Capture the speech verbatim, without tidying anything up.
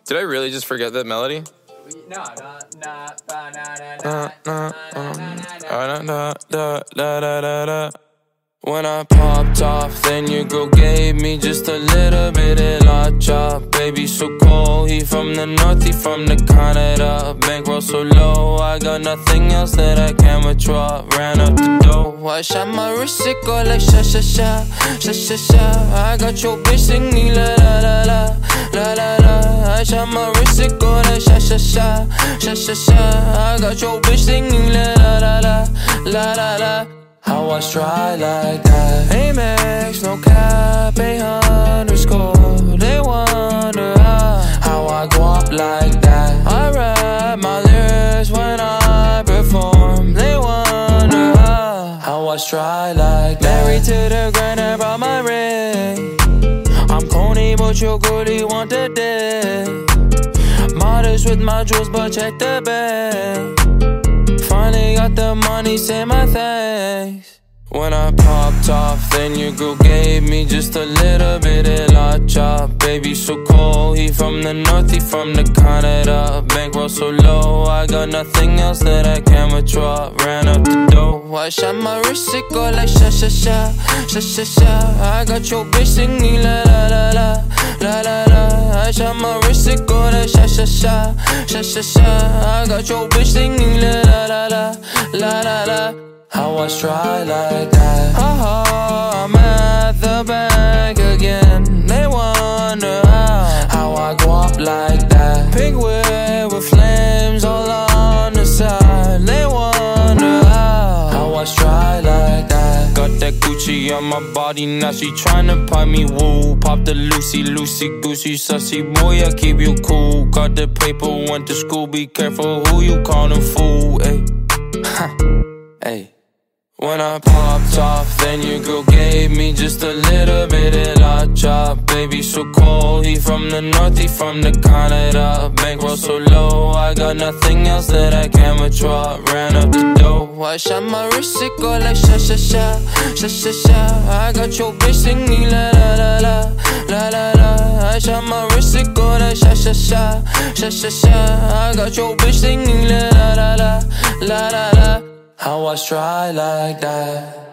Did I really just forget that melody? No, no, no, na Na, na, um, ah, da, da, da, da, da, da. When I popped off, then your girl gave me just a little bit of la chop. Baby so cold, he from the north, he from the Canada. Bankroll so low, I got nothing else that I can withdraw. Ran up the dough, I shot my wrist, it go like sha sha sha, sha sha sha. I got your bitch singing la la la la, la la la. I shot my wrist, it go like sha sha sha, sha sha sha. I got your bitch singing la la la la, la la la. How I stride like that? Amex, no cap, eight underscore. They wonder how, how I go up like that. I rap my lyrics when I perform. They wonder how, how I stride like that. Married to the grind, I brought my ring. I'm corny, but your girlie want the dick. Modest with my jewels, but check the bag. Finally got the money, say my thanks. When I popped off, then your girl gave me just a little bit of la chop. Baby so cold, he from the north, he from the Canada. Bankroll so low, I got nothing else that I can withdraw. Ran up the dough, I shot my wrist, it go like sha sha sha, sha sha sha. I got your bitch singing la la la la, la la la. I shot my wrist, it go like sha sha sha, sha sha sha. I got your bitch singing la la la la, la la la. How I stride like that. Ha-ha, I'm at the bank again. They wonder how, how I go up like that. Pink whip with flames all on the side. They wonder how, how I stride like that. Got that Gucci on my body, now she tryna pipe me woo. Pop the Lucy, Lucy, Goosey, sussy boy, I keep you cool. Got the paper, went to school, be careful who you callin' fool, ayy. Ha, ayy. When I popped off, then your girl gave me just a little bit of la chop. Baby so cold, he from the north, he from the Canada. Bankroll so low, I got nothing else that I can withdraw. Ran up the dough, I shot my wrist, it go like sha sha sha, sha sha sha. I got your bitch singing la la la la, la la la. I shot my wrist, it go like sha sha sha, sha sha sha. I got your bitch singing la la la la, la la la. How I stride like that.